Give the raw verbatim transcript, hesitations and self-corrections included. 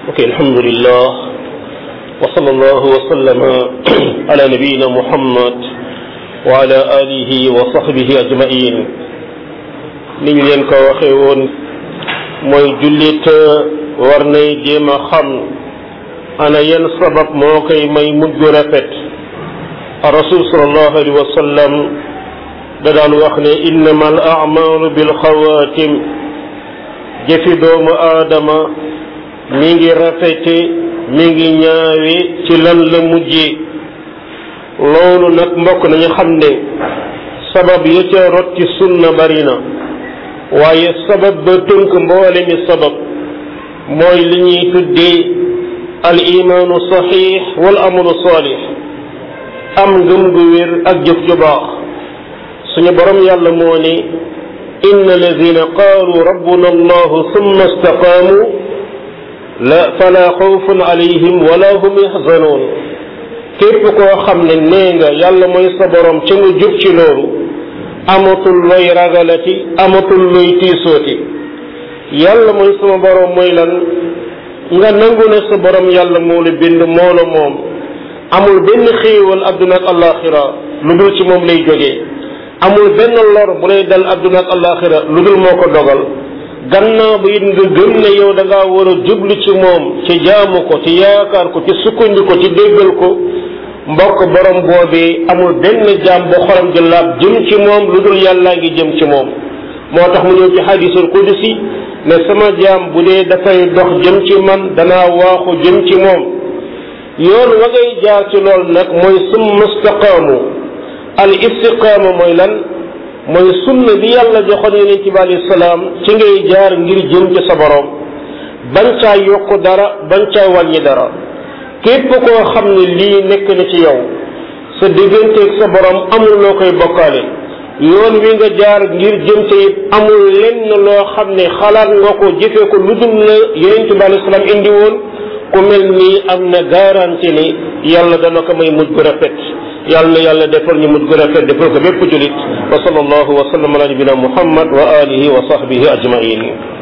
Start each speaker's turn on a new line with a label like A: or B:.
A: ok alhamdulillah wa sallallahu wa sallama ala nabiyyina muhammad wa ala alihi wa sahbihi ajmain niñ leen ko waxee woon mooy jullit war nay jéem a xam ana yan sabab moo koy may mujj rafet rasul sallallahu alayhi wa sallam da daan wax ne innama al a'malu bil xawaatim jëfi doomu aadama mi ngi rafete mi ngi ñaawe ci lan la mujjee loolu nag mbokk nañu xam ne sabab ya ca rot ci sunna bari na waaye sabab ba tënk mboole mi sabab mooy li ñuy tuddee al imaanu saxiix wal amalu saalix am ngëm gu wér ak jëf ju baax suñu borom yàlla moo ne inna alladina qaalu rabbuna allahu summa istaqaamu la fala xawfun alayhim wala hum yaxzanoon képp koo xam ne nee nga yàlla mooy sa borom ca nga jub ci loolu amatul looy ragalati amatul looy tiisooti yàlla mooy sama borom mooy lan nga nangu ne sa borom yàlla moo la bind moo la moom amul benn xéewal adduna ak alaxira lu dul ci moom lay jógee amul benn lor bu lay dal adduna ak alaxira lu dul moo ko dogal gannaaw ba it nga gëm ne yow da ngaa war a jublu ci moom ci jaamu ko ci yaakaar ko ci sukkandiku ko ci déggal ko mbokk borom boobee amul benn jaam bu xolam di laab jëm ci moom lu dul yàllaa ngi jëm ci moom moo tax mu ñëw ci hadisul qudsi ne sama jaam bu dee dafay dox jëm ci man danaa waaxu jëm ci moom yoon wa ngay jaar ci lool nag mooy summa istaqaamu al istiqaama mooy lan mooy sunna bi yàlla joxoon yonent bi alayhi salaam ci ngay jaar ngir jëm ci sa borom bañ caa yokk dara bañ caa wàññi dara képp koo xam ne lii nekk na ci yow sa digganteeg sa borom amul loo koy bokkaale yoon wi nga jaar ngir jëm ci it amul lenn loo xam ne xalaat nga ko jëfee ko lu dul la yonent bi alayhi salaam indi woon ku mel nii am na garantie ni yàlla dana ko may mujj gu rafet yàlla na yàlla defal ñu mujj gu rafet defal ko bépp julit wa sallallahu wa sallam ala nabina muhammad wa alihi wa sahbihi ajmain